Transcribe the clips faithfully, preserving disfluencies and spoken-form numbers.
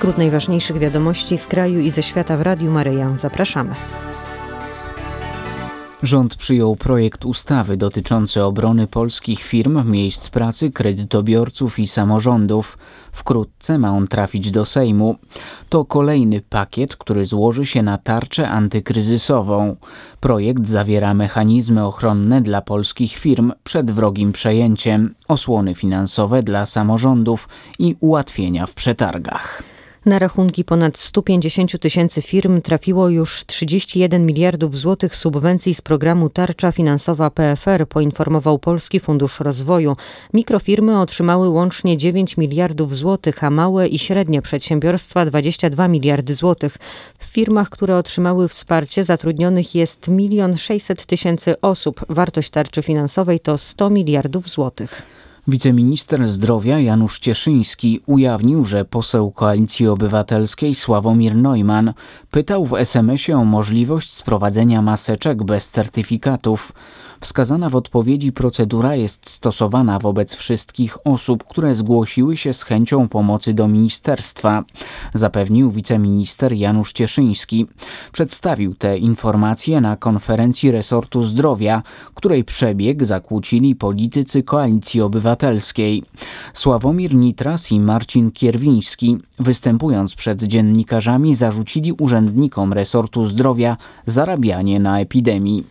Skrót najważniejszych wiadomości z kraju i ze świata w Radiu Maryja. Zapraszamy. Rząd przyjął projekt ustawy dotyczący obrony polskich firm, miejsc pracy, kredytobiorców i samorządów. Wkrótce ma on trafić do Sejmu. To kolejny pakiet, który złoży się na tarczę antykryzysową. Projekt zawiera mechanizmy ochronne dla polskich firm przed wrogim przejęciem, osłony finansowe dla samorządów i ułatwienia w przetargach. Na rachunki ponad sto pięćdziesiąt tysięcy firm trafiło już trzydzieści jeden miliardów złotych subwencji z programu Tarcza Finansowa P F R, poinformował Polski Fundusz Rozwoju. Mikrofirmy otrzymały łącznie dziewięć miliardów złotych, a małe i średnie przedsiębiorstwa dwadzieścia dwa miliardy złotych. W firmach, które otrzymały wsparcie, zatrudnionych jest milion sześćset tysięcy osób. Wartość tarczy finansowej to sto miliardów złotych. Wiceminister zdrowia Janusz Cieszyński ujawnił, że poseł Koalicji Obywatelskiej Sławomir Neumann pytał w es em esie o możliwość sprowadzenia maseczek bez certyfikatów. Wskazana w odpowiedzi procedura jest stosowana wobec wszystkich osób, które zgłosiły się z chęcią pomocy do ministerstwa, zapewnił wiceminister Janusz Cieszyński. Przedstawił te informacje na konferencji resortu zdrowia, której przebieg zakłócili politycy Koalicji Obywatelskiej. Sławomir Nitras i Marcin Kierwiński, występując przed dziennikarzami, zarzucili urzędnikom resortu zdrowia zarabianie na epidemii.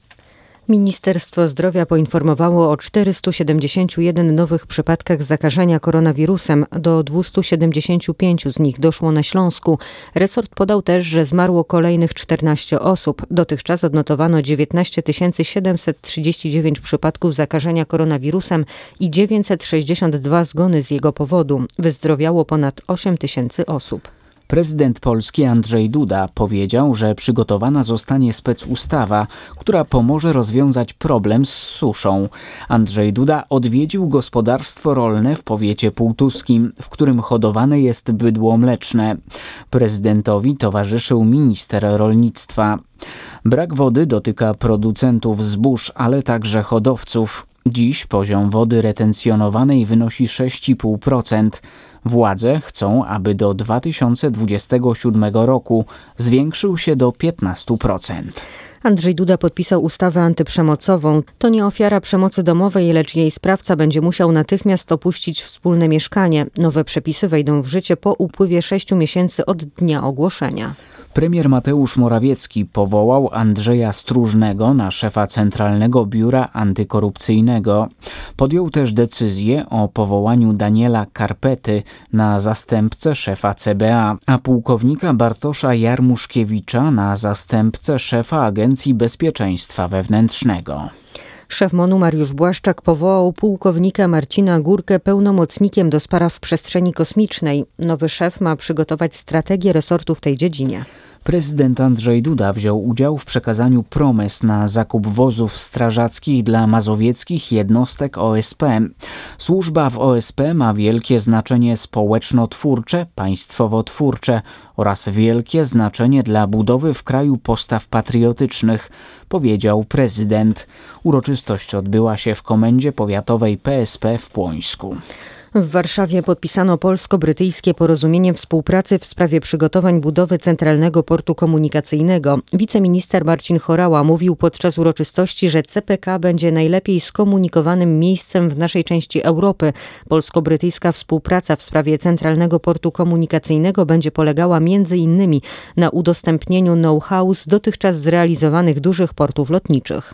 Ministerstwo Zdrowia poinformowało o czterystu siedemdziesięciu jeden nowych przypadkach zakażenia koronawirusem. Do dwustu siedemdziesięciu pięciu z nich doszło na Śląsku. Resort podał też, że zmarło kolejnych czternaście osób. Dotychczas odnotowano dziewiętnaście tysięcy siedemset trzydzieści dziewięć przypadków zakażenia koronawirusem i dziewięćset sześćdziesiąt dwa zgony z jego powodu. Wyzdrowiało ponad osiem tysięcy osób. Prezydent Polski Andrzej Duda powiedział, że przygotowana zostanie specustawa, która pomoże rozwiązać problem z suszą. Andrzej Duda odwiedził gospodarstwo rolne w powiecie półtuskim, w którym hodowane jest bydło mleczne. Prezydentowi towarzyszył minister rolnictwa. Brak wody dotyka producentów zbóż, ale także hodowców. Dziś poziom wody retencjonowanej wynosi sześć i pół procent. Władze chcą, aby do dwa tysiące dwudziestego siódmego roku zwiększył się do piętnastu procent. Andrzej Duda podpisał ustawę antyprzemocową. To nie ofiara przemocy domowej, lecz jej sprawca będzie musiał natychmiast opuścić wspólne mieszkanie. Nowe przepisy wejdą w życie po upływie sześciu miesięcy od dnia ogłoszenia. Premier Mateusz Morawiecki powołał Andrzeja Stróżnego na szefa Centralnego Biura Antykorupcyjnego. Podjął też decyzję o powołaniu Daniela Karpety na zastępcę szefa C B A, a pułkownika Bartosza Jarmuszkiewicza na zastępcę szefa Agencji Bezpieczeństwa Wewnętrznego. Szef M O N-u Mariusz Błaszczak powołał pułkownika Marcina Górkę pełnomocnikiem do spraw przestrzeni kosmicznej. Nowy szef ma przygotować strategię resortu w tej dziedzinie. Prezydent Andrzej Duda wziął udział w przekazaniu promes na zakup wozów strażackich dla mazowieckich jednostek O S P. Służba w O S P ma wielkie znaczenie społeczno-twórcze, państwowo-twórcze oraz wielkie znaczenie dla budowy w kraju postaw patriotycznych, powiedział prezydent. Uroczystość odbyła się w Komendzie Powiatowej P S P w Płońsku. W Warszawie podpisano polsko-brytyjskie porozumienie współpracy w sprawie przygotowań budowy Centralnego Portu Komunikacyjnego. Wiceminister Marcin Horała mówił podczas uroczystości, że C P K będzie najlepiej skomunikowanym miejscem w naszej części Europy. Polsko-brytyjska współpraca w sprawie Centralnego Portu Komunikacyjnego będzie polegała między innymi na udostępnieniu know-how z dotychczas zrealizowanych dużych portów lotniczych.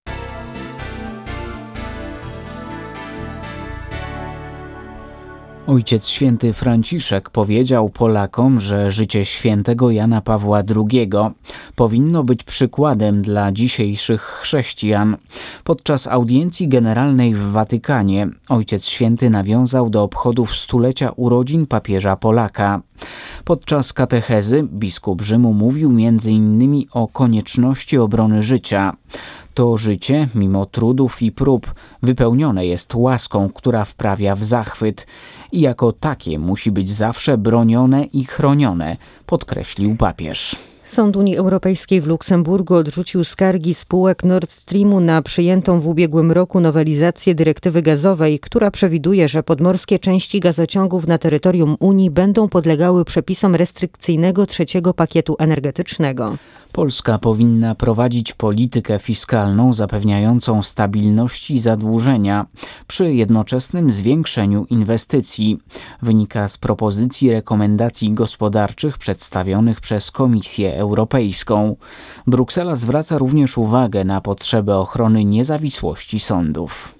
Ojciec Święty Franciszek powiedział Polakom, że życie świętego Jana Pawła drugiego powinno być przykładem dla dzisiejszych chrześcijan. Podczas audiencji generalnej w Watykanie Ojciec Święty nawiązał do obchodów stulecia urodzin papieża Polaka. Podczas katechezy biskup Rzymu mówił między innymi o konieczności obrony życia. To życie, mimo trudów i prób, wypełnione jest łaską, która wprawia w zachwyt i jako takie musi być zawsze bronione i chronione, podkreślił papież. Sąd Unii Europejskiej w Luksemburgu odrzucił skargi spółek Nord Streamu na przyjętą w ubiegłym roku nowelizację dyrektywy gazowej, która przewiduje, że podmorskie części gazociągów na terytorium Unii będą podlegały przepisom restrykcyjnego trzeciego pakietu energetycznego. Polska powinna prowadzić politykę fiskalną zapewniającą stabilność i zadłużenia przy jednoczesnym zwiększeniu inwestycji. Wynika z propozycji rekomendacji gospodarczych przedstawionych przez Komisję Europejską. Bruksela zwraca również uwagę na potrzebę ochrony niezawisłości sądów.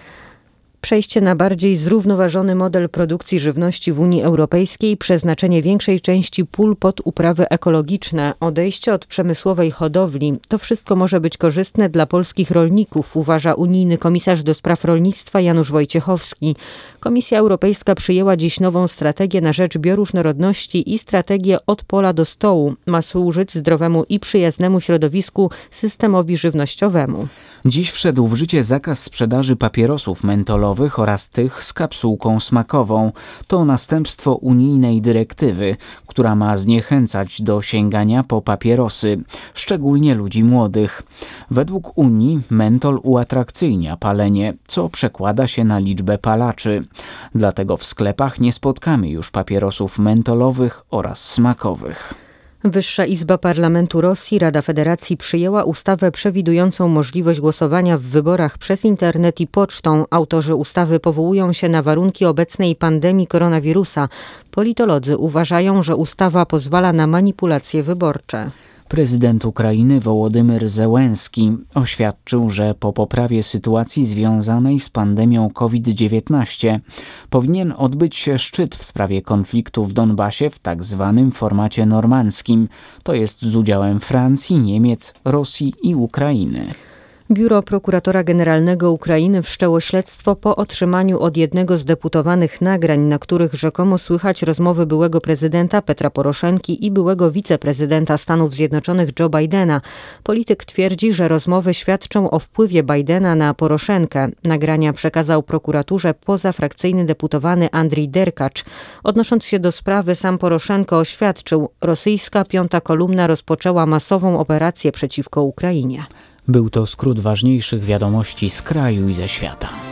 Przejście na bardziej zrównoważony model produkcji żywności w Unii Europejskiej, przeznaczenie większej części pól pod uprawy ekologiczne, odejście od przemysłowej hodowli – to wszystko może być korzystne dla polskich rolników, uważa unijny komisarz do spraw rolnictwa Janusz Wojciechowski. Komisja Europejska przyjęła dziś nową strategię na rzecz bioróżnorodności i strategię od pola do stołu. Ma służyć zdrowemu i przyjaznemu środowisku systemowi żywnościowemu. Dziś wszedł w życie zakaz sprzedaży papierosów mentolowych oraz tych z kapsułką smakową. To następstwo unijnej dyrektywy, która ma zniechęcać do sięgania po papierosy, szczególnie ludzi młodych. Według Unii mentol uatrakcyjnia palenie, co przekłada się na liczbę palaczy. Dlatego w sklepach nie spotkamy już papierosów mentolowych oraz smakowych. Wyższa Izba Parlamentu Rosji, Rada Federacji przyjęła ustawę przewidującą możliwość głosowania w wyborach przez internet i pocztą. Autorzy ustawy powołują się na warunki obecnej pandemii koronawirusa. Politolodzy uważają, że ustawa pozwala na manipulacje wyborcze. Prezydent Ukrainy Wołodymyr Zełenski oświadczył, że po poprawie sytuacji związanej z pandemią kowid dziewiętnaście powinien odbyć się szczyt w sprawie konfliktu w Donbasie w tak zwanym formacie normandzkim, to jest z udziałem Francji, Niemiec, Rosji i Ukrainy. Biuro Prokuratora Generalnego Ukrainy wszczęło śledztwo po otrzymaniu od jednego z deputowanych nagrań, na których rzekomo słychać rozmowy byłego prezydenta Petra Poroszenki i byłego wiceprezydenta Stanów Zjednoczonych Joe Bidena. Polityk twierdzi, że rozmowy świadczą o wpływie Bidena na Poroszenkę. Nagrania przekazał prokuraturze pozafrakcyjny deputowany Andrii Derkacz. Odnosząc się do sprawy, sam Poroszenko oświadczył, rosyjska piąta kolumna rozpoczęła masową operację przeciwko Ukrainie. Był to skrót ważniejszych wiadomości z kraju i ze świata.